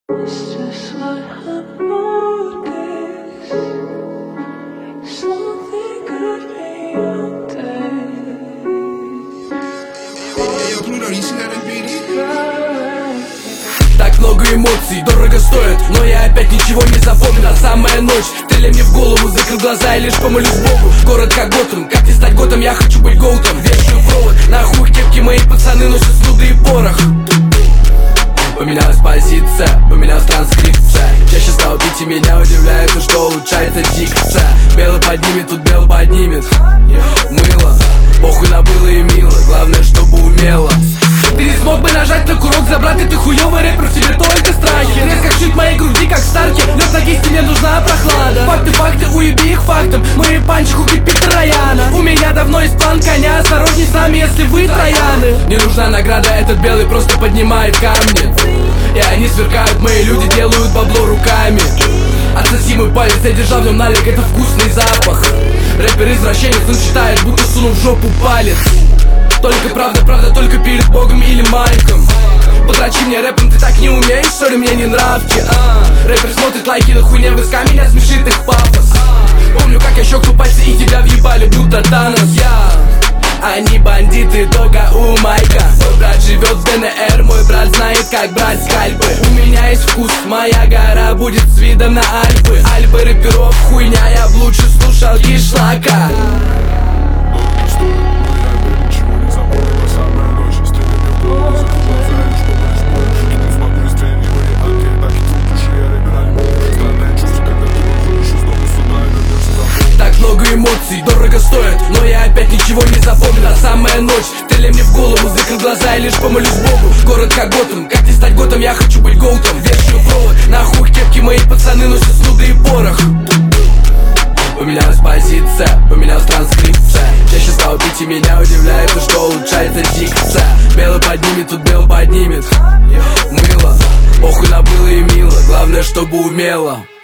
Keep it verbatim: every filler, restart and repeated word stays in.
It's just what I noticed. Something could be out there. Yo, Pluto, you see that in B D? Так много эмоций, дорого стоит, но я опять ничего не запомнил. Самая ночь, стреляй мне в голову, закрыл глаза и лишь помолюсь Богу. Город как Готэм, как не стать Готом, я хочу быть Гоутом. Вешаю провод, нахуй кепки, мои пацаны носят снуды и порох. Поменялась позиция, поменялась транскрипция. Чаще стал пить и меня удивляет то, что улучшается дикция. Белый поднимет, тут белый поднимет. Мыло, похуй на было и мило, главное, чтобы умело. Ты не смог бы нажать на курок, забрать ты хуёвый рэпер, в тебе только страхи. Резко шить моей груди, как Старки, лед на кисти, мне нужна прохлада. Факты, факты, уеби их фактом, мои панчи хуки Питер Раяна. У меня давно есть план коня, осторожней с нами, если вы трояны. Не нужна награда, этот белый просто поднимает камни. И они сверкают, мои люди делают бабло руками. Отсоси мой палец, я держал в нем налик, это вкусный запах. Рэпер извращенец, он считает, будто сунул в жопу палец. Только правда, правда, только перед Богом или Майком. Подрачи мне рэпом, ты так не умеешь, что ли, мне не нравки, а? Рэпер смотрит лайки на хуйне в СК, меня смешит их пафос. Помню, как я щелкнул пальцы и тебя въебали, будто Танос. Я, они бандиты, только у Майка. Мой брат живет в ДНР, мой брат знает, как брать скальпы. У меня есть вкус, моя гора будет с видом на Альпы. Альпы рэперов хуйня, я б лучше слушал Кишлака. Много эмоций, дорого стоит, но я опять ничего не запомнил. Самая ночь, стреляй мне в голову, закрыл глаза и лишь помолюсь Богу. Город как Готэм, как не стать Готом, я хочу быть Гоутом. Вешаю провод, нахуй кепки, мои пацаны носят снуды и порох. Поменялась позиция, поменялась транскрипция. Чаще стал пить и меня удивляет то, что улучшается дикция. Белый поднимет, тут белый поднимет. Мыло, похуй на было и мило, главное, чтобы умело.